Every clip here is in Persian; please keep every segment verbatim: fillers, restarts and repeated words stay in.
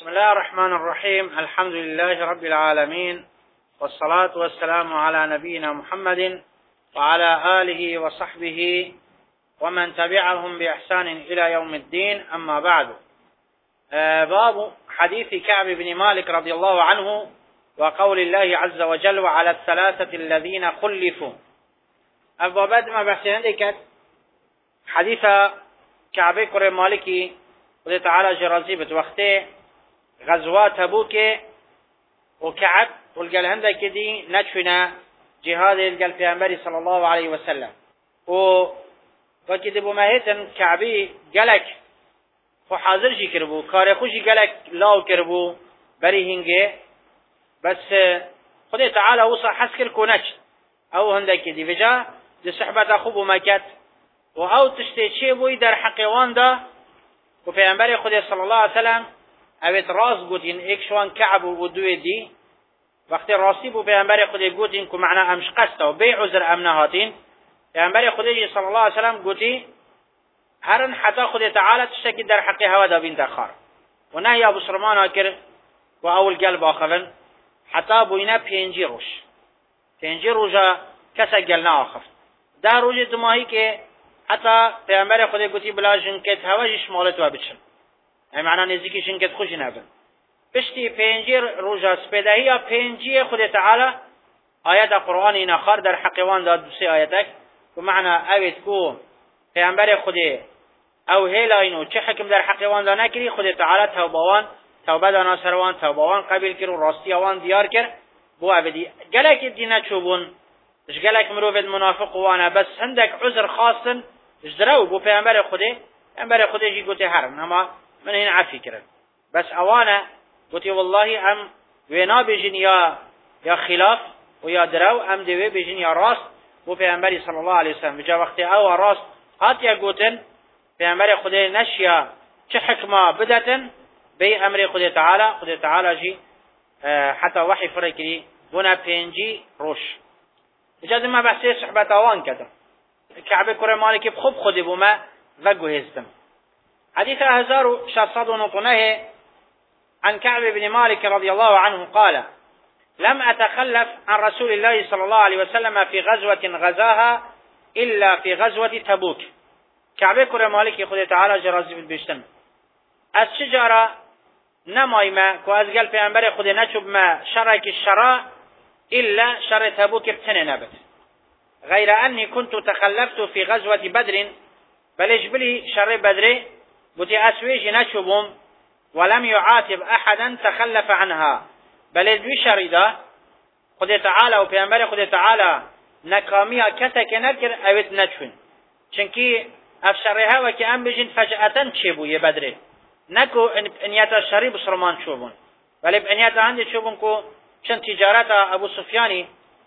بسم الله الرحمن الرحيم. الحمد لله رب العالمين، والصلاة والسلام على نبينا محمد وعلى آله وصحبه ومن تبعهم بإحسان إلى يوم الدين. أما بعد، باب حديث كعب بن مالك رضي الله عنه وقول الله عز وجل وعلى الثلاثة الذين خلفوا. أبوابات ما بحثنا ذلك حديث كعب كر مالكي رضي تعالى جرازي بتوقته غزوة تبوك وكعب والقال هندا كدي نتفنا جهاد القال في أمري صلى الله عليه وسلم و وكده بمهيتن كعبي قالك وحاضر جي كربو كاري خوشي قالك لاو كربو بري هنگه بس خده تعالى وصا حسكر كونش او هندا كدي بجا دي صحبت خوب ومكت و او تشتي چه بوي در حقوان دا و في أمري خده صلى الله عليه وسلم اوید راست گوتین ایک شوان کعب و دوی دی وقتی راستی بو پیامبر خدا گوتین که معنا امش قصد و بیع عذر امنه هاتین پیامبر خدا صلی الله علیه و سلم گوتی هرن حتی خدا تعالی تشتکی در حق هوا دا بین دخار و نهی ابو سلمان آکر و اول قلب آخفن حتی بوینا پینجی روش پینجی روشا کسا گل آخف ده روش دماهی که حتی پیامبر خدا گوتی بلا جنکت هوا جش مالت و بچن ای معنی نزدیکی شنکت خوشی نبن پشتی پنجی روزا سپیدهی یا پنجی خود تعالی آیت قرآن این آخر در حقوان داد دوسی آیتک و معنی اوید کو پیامبر خود او هیلا اینو چه حکم در حقوان داد نکری خود تعالی توبوان توبه دانا سروان توبوان قبیل کر و راستی آوان دیار کر بو اویدی گلک دینا چوبون اش گلک مروفد منافق وانا بس هندک عذر خاصن اش درو بو پیامبر خود پیامبر خود جی گوته هرن اما من هنا عفي كرن بس اوانا قلت والله ام وينا بجن يا يا خلاف ويا درو ام دوي بجن يا راست و پیغمبر صلى الله عليه وسلم بجا وقت او راست هات يا قوتن پیغمبر خدا نشيا چه حكمه بدتن بي امر خدا تعالى خدا تعالى جي اه حتى وحي فرقري بنا پنجي روش اجازه ما بحثي صحبت اوان كده كعب كره مالك بخب خدي بما وگو هستم حديث هزار وشصد ونطنه عن كعب بن مالك رضي الله عنه قال لم أتخلف عن رسول الله صلى الله عليه وسلم في غزوة غزاها إلا في غزوة تبوك. كعب كر مالك خد تعالى جرازي بالبشتم الشجرة نمايما كوازقل في أنبر خد نشب ما شرك الشراء إلا شر تبوك ابتن نبت غير أني كنت تخلفت في غزوة بدر بل اجبلي شر بدر بوتي اسويج نشبهم ولم يعاتب احدا تخلف عنها بل الدوي شريده خد تعالى و پیامبر خد تعالى نکامیا کته که نکر اوت نچون چنکی افشرها و که ام بجن فجأتا چبو یه بدره نکو انیتا شری بسرمان چوبون ولی انیتا هندی چوبون کو چن تجارت ابو سفیانی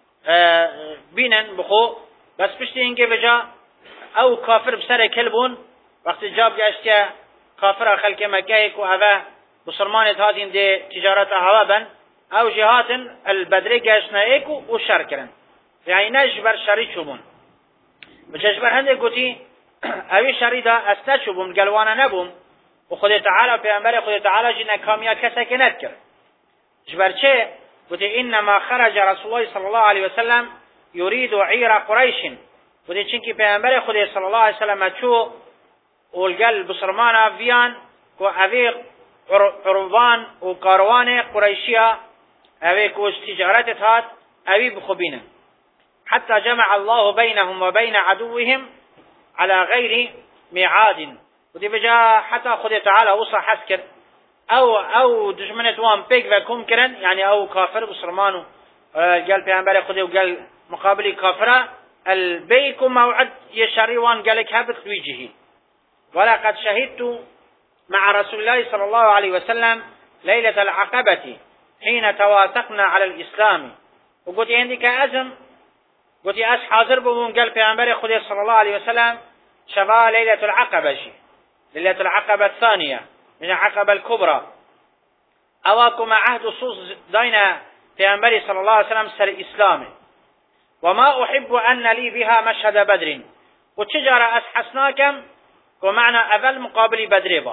بینن بخو بس پشتی اینکه بجا او کافر بسر کلبون وقتی جاب گشت که کافر خلق مکه کو هوا بسرمانت هاتین ده تجارت هوا بن او جهاتن البدره گشتنا ایکو و شر کرن یعنی نجبر شری چوبون بجبر هنده گوتی اوی شری دا اسنا چوبون گلوانا نبوم و خود تعالی پیامبر خود تعالی جی نکامیا کسا که ند کرد جبر چه گوتی انما خرج رسول الله صلی الله علیه وسلم یرید عیر قریش گوتی چنکی پیامبر خود صلی الله علیه وسلم چو والقل بصرمانا فيان وأبي عربان وكاروان قريشية أبي كوش تجارات هات أبي بخبينا حتى جمع الله بينهم وبين عدوهم على غير ميعاد ودي بجا حتى خد تعالى وصى حسكر أو أو دجمنة وان بيك وكم كرن يعني أو كافر بصرمانو قال بيعنبالي خدي وقال مقابلي كافرة البيك موعد يشاري وان قالك هابط ويجهي ولقد شهدت مع رسول الله صلى الله عليه وسلم ليلة العقبة حين تواثقنا على الإسلام وقلت عندك أزم قلت أس حاضر بمون قال پیغمبر خدا صلى الله عليه وسلم شبا ليلة العقبة جي. ليلة العقبة الثانية من العقبة الكبرى أواكم عهد صوص دينا پیغمبر صلى الله عليه وسلم سر إسلام وما أحب أن لي بها مشهد بدر وتجار أس حسناكم ومعنى اول مقابل بدر با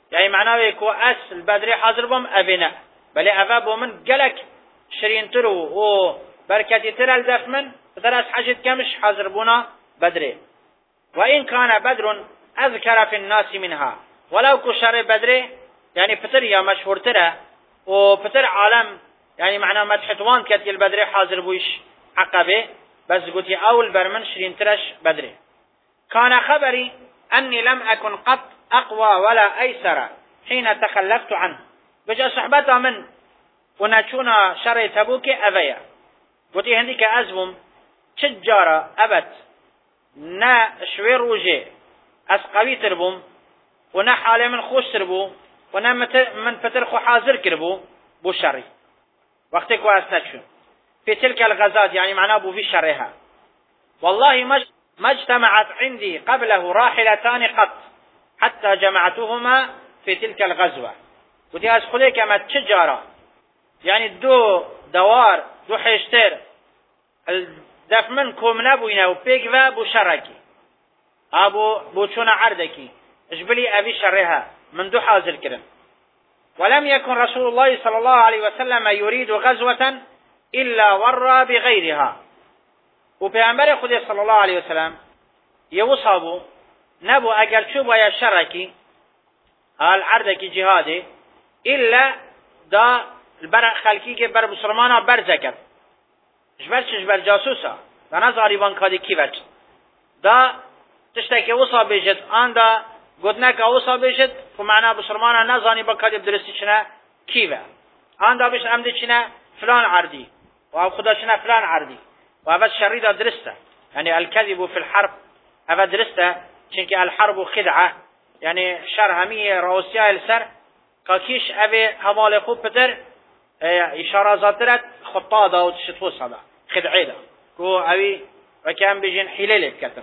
يعني معناه كو أصل بدري حاضر بم أبنا بل أبا بومن قلك شرين ترو و بركتي ترى الدف من درس حاجة كمش حاضر بونا بدري. وإن كان بدر أذكر في الناس منها ولو كشر بدري يعني بتر يا مشهور ترى وبتر عالم يعني معناه مدحتوان كتير البدري حاضر بويش عقبه بس قلت أول برمن شرين ترش بدري. كان خبري أني لم أكن قط أقوى ولا أيسر حين تخلفت عنه بجا صحبتا من ونشونا شر تبوك أبيا قلت هنديك أزبم تجارة أبت نا شوير روجي أسقوي تربوم ونا حالي من خوش تربو ونا من فترخو حاضر كربو بو شري وقتك واسنتشو في تلك الغزات يعني معناه بو في شرها. والله ما اجتمعت عندي قبله راحلتان قط حتى جمعتهما في تلك الغزوة. ودي أسخلي كما تجارة يعني دو دوار دو حيشتر الدف منكم نبوينا وبيقفا بو شركي أبو بوشونا عردكي اجبلي أبي شرها من دو حاضر كرن. ولم يكن رسول الله صلى الله عليه وسلم يريد غزوة إلا ورى بغيرها. وبيعمل خدي صلى الله عليه وسلم يوصابو نبو أجل شو بيا شركي العردكي جهادي إلا دا البر خلقي كي بر مسلمانا برزكت جبر جبر جاسوسا دا نظاري بان كادي كيفت دا تشتكي وصاب بيجت آن دا قدناك وصاب بيجت فمعنا مسلمانا نظاني بان كادي بدرسي شنا كيفا آن دا بيش عمدي شنا فلان عردي وأو خدا شنا فلان عردي وأبد شري دا درسته يعني الكذب في الحرب أبد درسته چونك الحرب خدعة يعني شر همية روسيا السر كاكيش أبي همال خوب بتر إشارة زادرت خطا دا وتشتفوس هذا خدعي دا كو أبي وكان بيجين حليل بكتر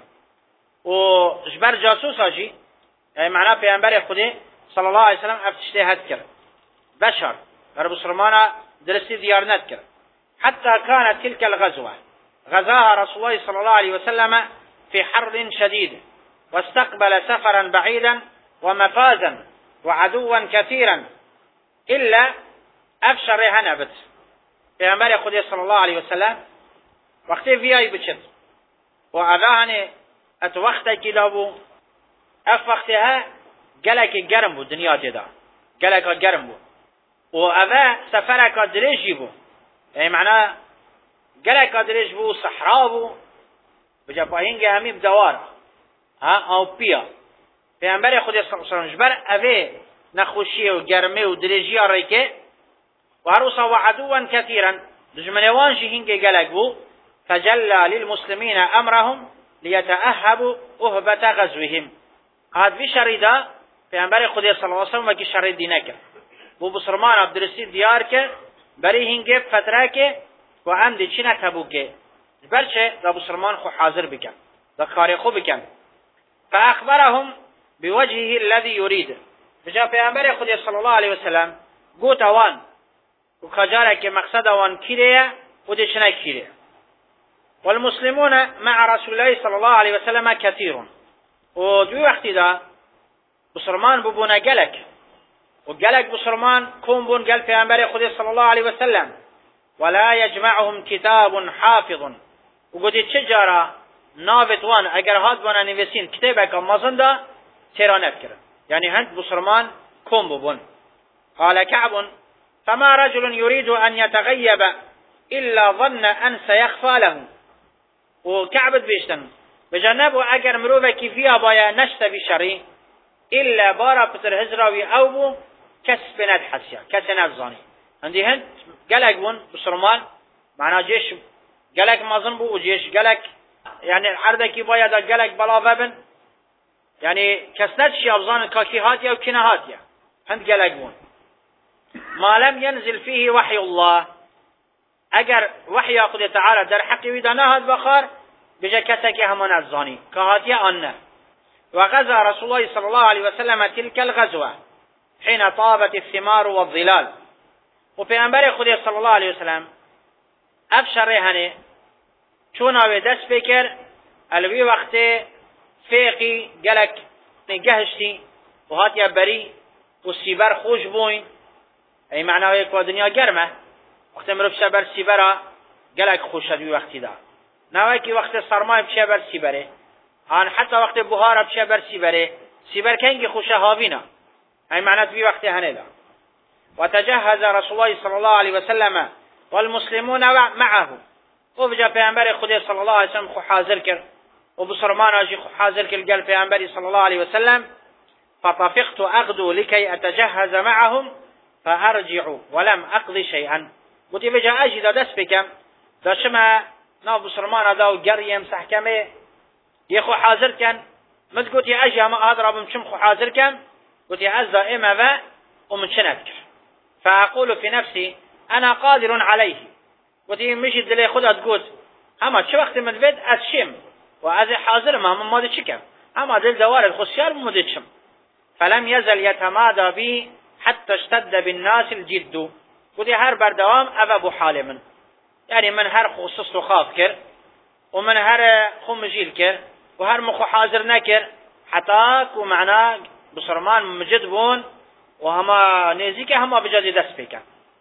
وجبر جاسوس هاجي يعني معناه بيانبري خدي صلى الله عليه وسلم أفتشتهد كر بشر غرب سلمانا درسي ديار نذكر حتى كانت تلك الغزوة غزاها رسول الله صلى الله عليه وسلم في حر شديد واستقبل سفرا بعيدا ومفازا وعدوا كثيرا إلا أفشر هنبت في أمر خدي صلى الله عليه وسلم وقت فيها بشد وأذاهن أتوقت كدابو أف وقتها قلك الجرم بو دنيا تدا قلك الجرم بو وأذا سفرك دريج بو يعني معناه قلك دريج بو صحراء بو بجباهين همي بدوار ها أو بيا في أمر خدي صلى الله عليه وسلم جبر أبي نخوشي وجرمي ودريجي ريكه وعروسا وعدوا كثيرا دجمنوان جهنج قلق بو فجلى للمسلمين أمرهم ليتأهبوا أهبة غزوهم. هذا في شريدا في أمر خدي صلى الله عليه وسلم وكي شريد دينك بو بسرمان عبد الرسيد ديارك بري هنج فترك وعند چنا تبوك برشة أبو سلمان خو حاضر بكم ذكاري خو بكم فأخبرهم بوجهه الذي يريد. فجاء في أمر خدي صلى الله عليه وسلم قوت وان وخجارك مقصد وان كيريا ودشنا كيريا. والمسلمون مع رسول الله صلى الله عليه وسلم كثير ودو وقت دا بسرمان ببونا قلق وقلق بسرمان كون بون قل في أمر خدي صلى الله عليه وسلم ولا يجمعهم كتاب حافظ وقلت تجارة نافت وان اگر هاد وانا نوسين كتابك مازن دا تيرا نفكر يعني هند بسرمان كون ببون. قال كعب فما رجل يريد أن يتغيب إلا ظن أن سيخفى له. وكعب بيشتن بجنبه اگر مروفة كيفية بايا نشت بشري إلا بارا بتر هزراوي أو بو كسب ندحسيا كسب نفزاني عندي هند قلق بون بسرمان معنا جيش قلق مازن بو وجيش قلق يعني العرضة كي بايا دا قلق بلا فبن يعني كسنت شي أبزان كاكي هاتيا وكنا هاتيا هند قلق بون ما لم ينزل فيه وحي الله اگر وحي قد تعالى در حقي ودنا هاد بخار بجا كسك همون الزاني كهاتيا أنه. وغزا رسول الله صلى الله عليه وسلم تلك الغزوة حين طابت الثمار والظلال. وفي أنبار خدي صلى الله عليه وسلم أبشر هني چونا و دست بکر الوی وقت فیقی گلک نگهشتی و هاتیا بری و سیبر خوش بوین ای معنی که دنیا گرمه وقتی مرو بشه بر سیبره گلک خوش شد وقتی دا نه که وقت سرمای بشه بر سیبره آن حتی وقت بهار بشه بر سیبره سیبر کنگی خوشه هاوینا ای معنی توی وقتی هنه دا وتجهز رسول الله صلی الله علیه وسلم والمسلمون معه و بجا پیامبر خدا صلی الله علیه وسلم خو حاضر کرد و بسرمان آجی خو حاضر کرد گل پیامبر صلی الله علیه وسلم فطفقت اغدو لكي اتجهز معهم فارجع ولم اقضي شيئا قلت بجا اجي دا دست بكم دا شما ناو بسرمان دا و گریم سحکمه یخو حاضر کن مد قلت اجي اما اضربم شم خو حاضر کن قلت از دائمه و ومن شنذكر فاقول في نفسي انا قادر عليه قلت مشي دلي خدا تقول اما چه وقت مدبد از شم و از حاضر ما من ماده چکم اما دل دوارد خسیار ماده چم فلم يزل يتمادى بي حتى اشتد بالناس الجد قلت هر بردوام او ابو حال من يعني من هر خصص خاف كر ومن هر خو مجيل كر وهر مخو حاضر نكر حتى كو معنا بصرمان مجد بون وهما نزيك هما بجد دست بك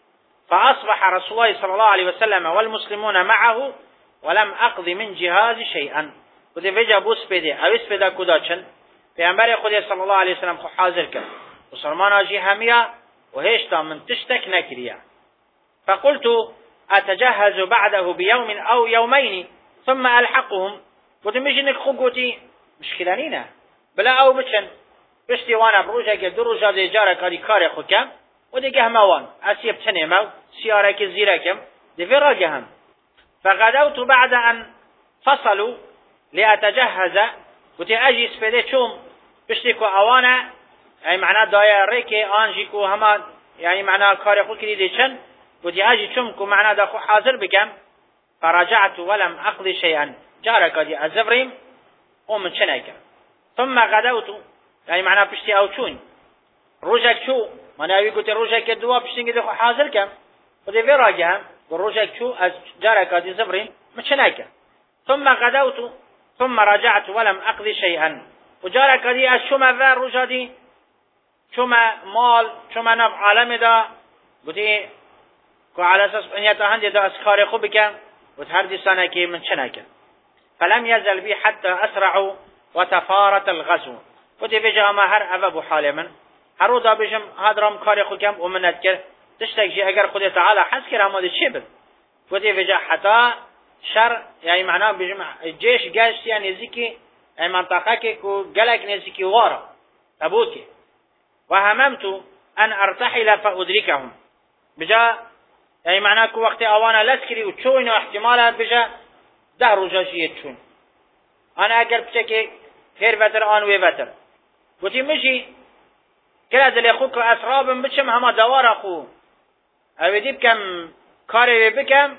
فأصبح رسول الله صلى الله عليه وسلم والمسلمون معه ولم أقض من جهاز شيئا قلت فجأة بوس بده أو اسبدا كداشن پیامبر خدا صلی الله علیه وسلم خو حاضر کرد مسلمان اجی همیا و هیچ تا من تشتک نکریا فقلت اتجهز بعده بيوم او يومين ثم الحقهم قلت مش خو قوتي مشكله نينا بلا او بچن بشتي وانا بروجه که دو روزه دیجاره کاری کار خو کم و دیگه هموان اسیب تنمو سیاره که زیرکم دی وراجهم فغدوت بعد ان فصلوا لاتجهز قلت اجي سپیده چوم پشتی کو اوانه ای معنی دایره که آنجی کو همه یعنی معنی کار خو کردی چن قلت اجي چوم کو معنی دا خو حاضر بکم فرجعت ولم اقضي شيئا جارك دي ازفريم قوم چناکم ثم غدوت یعنی معنی پشتی او چون روزک چو معنی اوی قلت روزک دوا پشتی خو حاضر کم قلت وی راجهم روزک چو از جارك دي زفريم مچناکم ثم غدوت ثم رجعت ولم أقضي شيئا وجارك دي الشمع ذا رجدي شمع مال شمع نف عالم دا قلت على أساس أن يتهندي دا أسكار خوبك وتهردي سنك من شنك فلم يزل بي حتى أسرعوا وتفارت الغزو قلت بجا ما هر أبو حالما هرو دا بجم هادرام كار خوكم ومن أذكر تشتك جي أجر خد تعالى حس كرا ما دي شبل قلت بجا حتى شر يعني معناه بجمع الجيش جاش يعني زكي منطقة كو جلك نزكي وارا أبوكي وهممت أن أرتحل فأدركهم بجا يعني معناه كو وقت أوانا لسكري وتشوين واحتمالا بجا ده رجاجية تشون أنا أقل بشكي هير فتر آن وي فتر قلت مشي كلا دل أخوك أسراب بشم هما دوار أخو أو دي بكم كاري بكم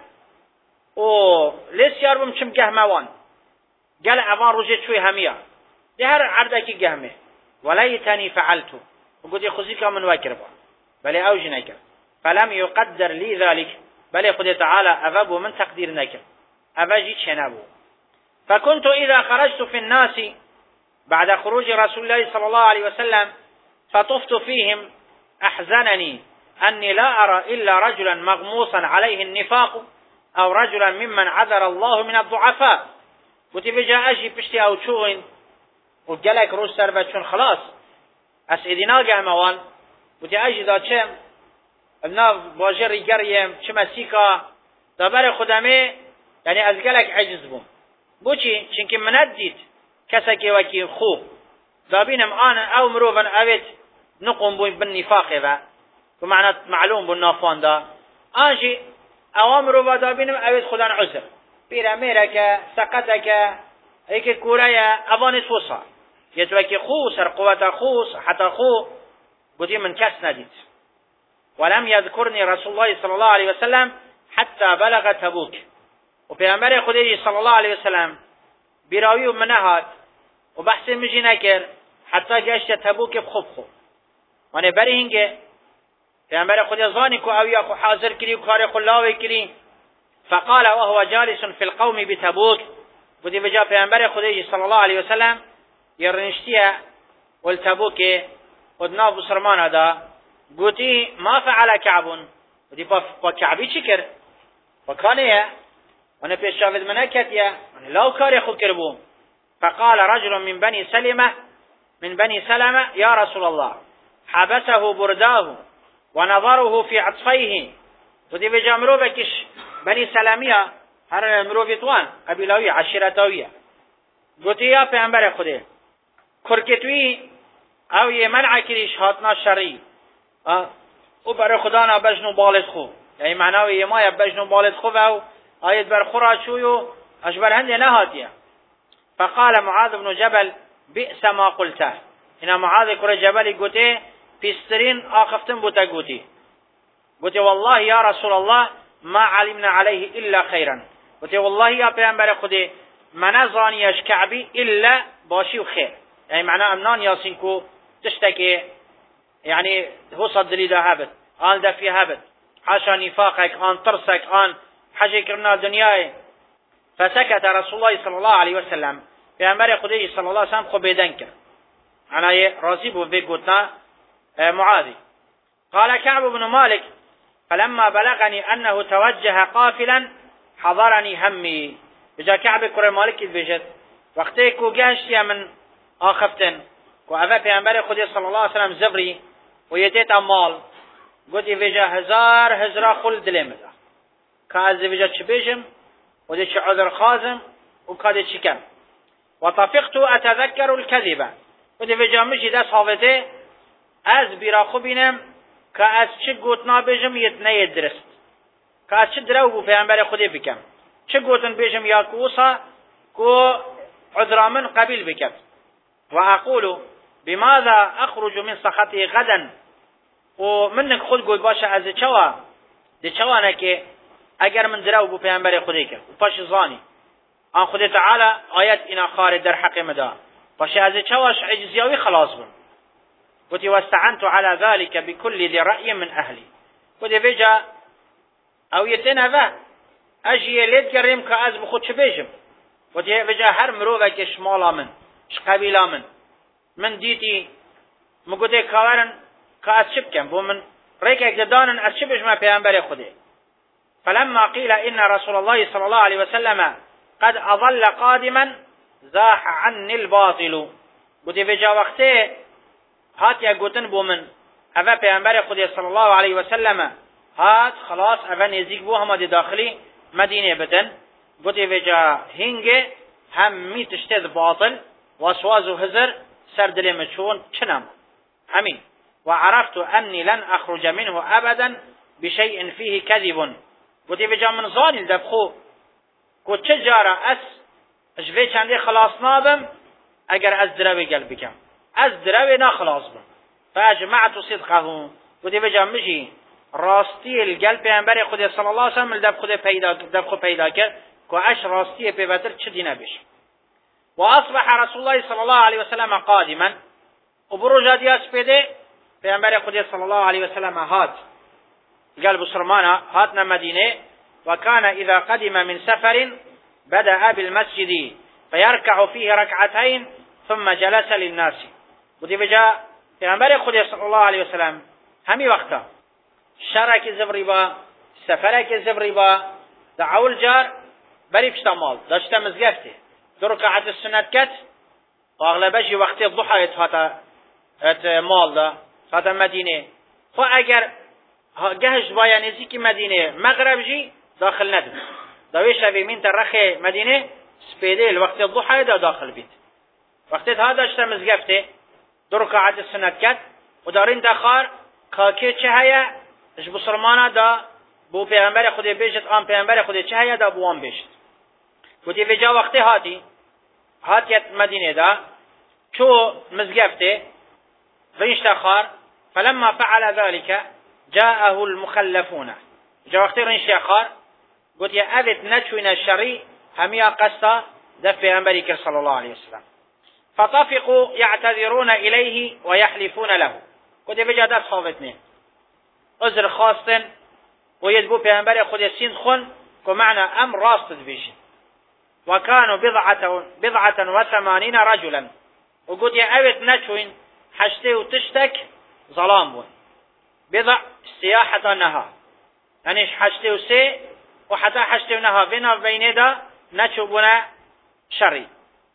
او لیس یارم چم گهموان قال اوان روجت شوي هميا ده هر عردکی گهمه وليتني فعلت وقلت خذيك من واكربا بل اوج نكر فلم يقدر لي ذلك بل خد تعالى أذب من تقدير نكر أبجي شنبو فكنت إذا خرجت في الناس بعد خروج رسول الله صلى الله عليه وسلم فطفت فيهم أحزنني أني لا أرى إلا رجلا مغموسا عليه النفاق أو رجلا ممن عذر الله من الضعفاء قلت بجا أجي بشتي أو تشوين وقالك روز سربتشون خلاص أسئدنا قهموان قلت أجي دا چم ابنا باجر قريم چم سيكا دا بر خدمه يعني از قالك عجز بوم بوچي چنك منت ديت كسكي وكي خو دا بينم آنا أو مروفا أبت نقوم بوين بالنفاق با ومعنى معلوم بالنافان دا آنجي اوامر و دابینم اوید خودان عذر پیرا میرکه سقطکه ایک کورایا اوانت وصا یتوکی خو سر قوت خو حتى خو قدي من كاس نديت ولم يذكرني رسول الله صلى الله عليه وسلم حتى بلغ تبوك وبيامر خدي صلى الله عليه وسلم براوي منهات وبحث مجي نكر حتى جاش تبوك بخوب خو وانا برينجه پیامبر خدا زانی کو اویا کو حاضر کری کار خلاوی کری فقال وهو جالس في القوم بتبوك بدي بجا پیامبر خدا صلی الله علیه و سلم يرنشتیا والتبوك ودنا بسرمان دا قوتي ما فعل كعب ودي با كعبي شكر وكانيه وانا في الشافذ مناكتيا لو كاري خود كربو. فقال رجل من بني سلمة من بني سلمة يا رسول الله حبسه برداه ونظره في عطفيه. ودي بجا مروفكش بني سلمية هر مروفتوان قبيلوية عشيرتوية قوتي يا پیغمبر خوده کرکتوی او یه منع کریش هاتنا شرعی او برای خدا نا بجنو بالد خو یعنی معناوی یه ما یا بجنو بالد خو او آیت بر خورا شویو اش بر هنده نهاتیه. فقال معاذ بن جبل بئس ما قلته هنا معاذ كره جبل قوتي بيسترين آخفتن بوتا قوتي قوتي والله يا رسول الله ما علمنا عليه إلا خيرا. قوتي والله يا پیغمبر خودي من ظانيش كعبي إلا باشي وخير يعني معناه امنان ياسينكو تشتكي يعني هو صدري ده هبت آن ده في هبت حاشا نفاقك آن ترسك آن حاجة كرنا دنياي. فسكت رسول الله صلى الله عليه وسلم پیغمبر خودی صلی الله علیه و سلم خو بدن کرد انا راضی بو بگوتنا معاذ. قال كعب بن مالك فلما بلغني انه توجه قافلا حضرني همي. بجا كعب كره مالك بجد وقتی کو گشت من آخفتن کو اوه پیغمبر خودی صلی الله علیه و سلم زبری و یتیت مال گوتی بجا هزار هزار خل دلم که از بجا چه بجم و دی چه عذر خازم و که چه کم. وطفقت اتذكر الكذبه ودي بجامشي ده صافته از بیراخو بینم که از چه گوتنا بجم یتنه یدرست که از چه درو بو پیغمبر خودی بکم چه گوتن بجم یا کوسا کو عذرامن قبیل بکم. و اقول بماذا اخرج من سخطه غدا و منك خود گوت باشه از چوا ده چوانه که اگر من درو بو پیغمبر خودی کم و پاش زانی آن خود تعالی آیت اینا خارج در حق مدا باشه از چواش عجزیاوی خلاص بن. قلت واستعنت على ذلك بكل ذي رأي من أهلي. قلت بيجا او يتنفى اجي ليت كريم كأز بخود شبيجم. قلت بيجا هر مروفك شمالا من شقبيلا من من ديتي مقوتي كوارن كأز شبكم بو من ريكك جدانن از شبش ما پیغمبر خودي. فلما قيل إن رسول الله صلى الله عليه وسلم قد أظل قادما زاح عني الباطل. قلت بجا وقته هات يا قوتن بومن أفا پیغمبر خودی صلی الله علیه وسلم هات خلاص أفا نزيق بو هم دي داخلي مدينة بتن. قلت بجا هنگه هم می تشتد باطل واسواز و هزر سر دل مچون چنم همين. وعرفت أني لن أخرج منه أبدا بشيء فيه كذب. قلت بجا من ظاني الدبخو کو چه جاره از اجوه چنده خلاص نابم اگر از دروی گل بکم از دروی نا خلاص بم. فاجمعت صدقه بودی بجام مجی راستی الگل پیغمبر خود صلی الله علیه وسلم دب خود پیدا دب خود پیدا کرد که اش راستی پیوتر چه دینه بش. و اصبح رسول الله صلی الله علیه وسلم قادما و بروجا دیاس پیده پیغمبر خود صلی الله علیه وسلم هات قال بسرمانا هاتنا مدینه. وكان إذا قدم من سفر بدأ بالمسجد فيركع فيه ركعتين ثم جلس للناس. ودي بجا پیغمبر خدا صلی الله علیه وسلم همي وقتا شرک زبری با سفرک زبری با دعول جار بری پشتمال داشته مزگفته دو رکعت السنت کت و اغلبش وقت الضحى هاتا ات مال دا هاتا مدینه. خو اگر گهش بایا نزدیک مدینه مغرب جی داخل ندم دویش روی من ترخ مدینه سپیده الوقت الضحى دا داخل بید. وقتی ها داشته مزگفته دو رکعت السنت کت و دارین دخار کاکه چه هیا اش بسرمانه دا بو پیغمبر خود بیشت آن پیغمبر خود چه هیا دا بوان بیشت. بودی وجا وقتی هاتی هاتیت مدینه دا چو مزگفته رینش دخار فلما فعل ذلك جاءه المخلفون. جا وقتی رینش دخار قلت يا أبت نتشوين الشري هميا قصة دف پیغمبری که صلى الله عليه وسلم. فطفقوا يعتذرون إليه ويحلفون له. قلت بجا دست خوفتني عذر خواستن ويدبو پیغمبر خود سين خون كمعنى أم راست بيشن. وكانوا بضعة, بضعة وثمانين رجلا. وقلت يا أبت نتشوين حشته و تشتك ظلام بون بضع السياحة نها يعني حشته و سي وحتى حشته و نها بينا بينه دا نشوبنا شري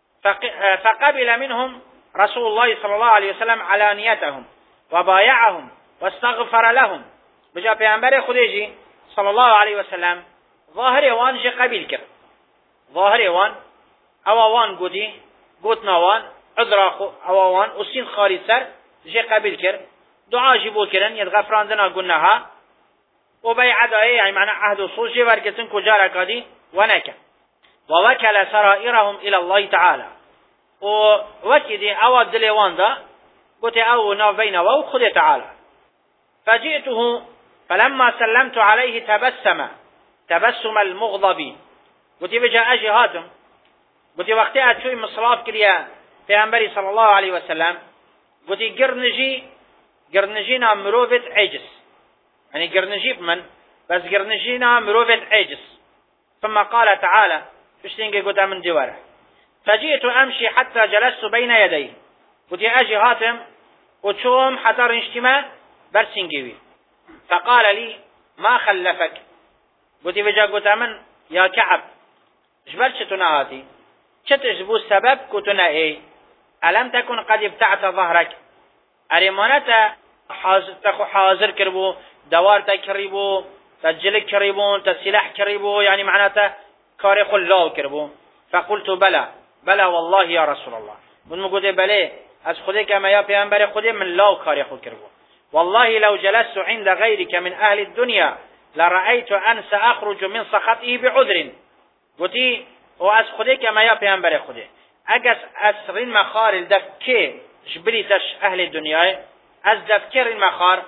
فقبل منهم رسول الله صلى الله عليه وسلم علانيتهم وبايعهم واستغفر لهم بجا پیامبر خدیجی صلى الله عليه وسلم ظاهر وان جي قبيل كر ظاهر وان او وان قدي قوتنا وان عذر او وان اسين خاري سر جي قبيل كر دعا جيبو كرن يتغفراندنا قلناها وبيعد ايه يعني معنى عهد وصول جي ورقتن كجارة قدي ونكا ووكل سرائرهم الى الله تعالى ووكدي او الدليوان دا قلت او ناف بينه وخذ تعالى فجئته فلما سلمت عليه تبسم تبسم المغضبين قلت بجا اجي هاتم قلت وقتها شوي مصلاف كريا پیغمبر صلى الله عليه وسلم قلت قرنجي قرنجينا مروفت عجز يعني قرنجي بمن بس قرنجينا مروفت عجز ثم قال تعالى فشتنجي قلت من دواره فجئت امشي حتى جلست بين يديه قلت اجي هاتم وشوم حتى رنشتما برسنجيوي فقال لي ما خلفك قلت بجا قلت من يا كعب جبرش تناهاتي شتجبو السبب كتنا ايه ألم تكن قد ابتعت ظهرك أريمانتا حاضر تخو حاضر كربو دوار تكريبو تجلك كريبون تسلاح كريبو يعني معناته كارخ الله كربو فقلت بلى بلى والله يا رسول الله من مقول بلى از خودي كما يا پیغمبر خودي من الله كارخ كربو والله لو جلست عند غيرك من أهل الدنيا لرأيت أن سأخرج من سخطه بعذر قلتي وأز خودي كما يا پیغمبر خودي اگس اسرین مخار الدفکه جبریتش اهل دنیای از دفکر این مخار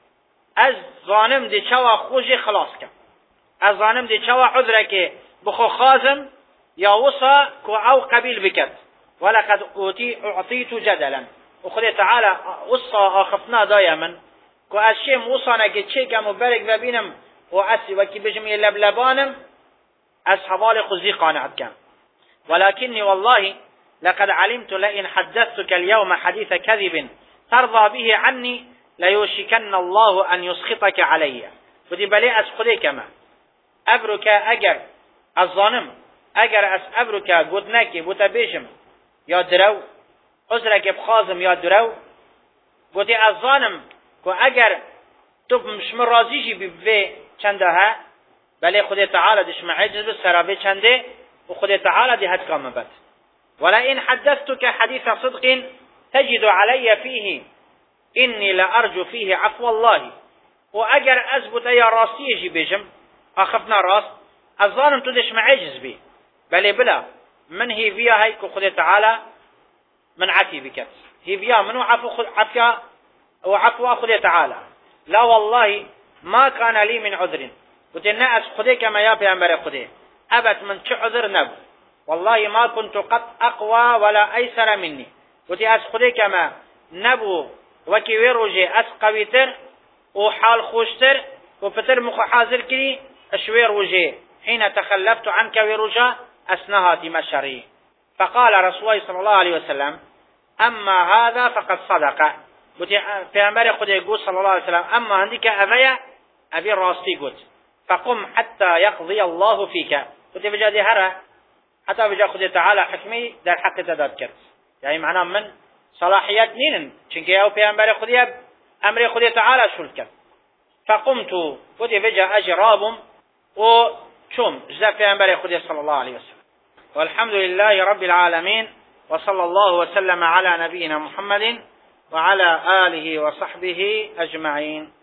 از ظانم دی چوا خوشی خلاص کم از ظانم دی چوا عذره که بخو خازم یا وصا کو او قبیل بکت ولقد اعطیت جدلا و خود تعالی وصا آخفنا دایا من کو از شیم وصانه که چه کم و برگ و بینم و اسی وکی بجمی لبلبانم از حوال خوزی قانعت کم ولكني والله لقد علمت لئن حدثتك اليوم حديث كذب ترضى به عني ليوشكن الله أن يسخطك علي ودي بلي أسخدي كما أبرك أجر الظالم أجر أس أبرك قدناك بتبيشم يا درو أزرك بخازم يا درو ودي الظالم كو أجر تب مش مرازيجي ببي چندها بلي خدي تعالى دش معجز بسرابي چنده وخذ تعالى دي هد كام بات ولئن حدثتك حديث صدق تجد علي فيه إني لأرجو فيه عفو الله وأجر أثبت يا راسي يجي بجم أخفنا راس الظالم تدش معجز بي بل بلا من هي فيها هيك خذ تعالى من عفي بك هي فيها منو عفو خذ عفيا وعفو خذ تعالى لا والله ما كان لي من عذر قلت الناس خذي كما يا بيامبر خذي أبت من شو عذر نب والله ما كنت قد أقوى ولا أيسر مني وتي أسخدي كما نبو وكي ويروجي أسقويتر وحال خوشتر وفتر مخ حاضر كري أشوير وجي حين تخلفت عنك ويروجا أسنهاتي مشري فقال رسول الله صلى الله عليه وسلم أما هذا فقد صدق وتي في أمبارح خدي يقول صلى الله عليه وسلم أما عندك أبيا أبي راستي قلت فقم حتى يقضي الله فيك قلت بجا دي هره حتى بجا خدي تعالى حكمي در حق تداد کرد يعني معناه من صلاحيات نين چونك او پیامبر خدي امر خدي تعالى شل کرد فقمت قلت بجا اجرابم و چوم جزا پیامبر خدي صلى الله عليه وسلم والحمد لله رب العالمين وصلى الله وسلم على نبينا محمد وعلى آله وصحبه أجمعين.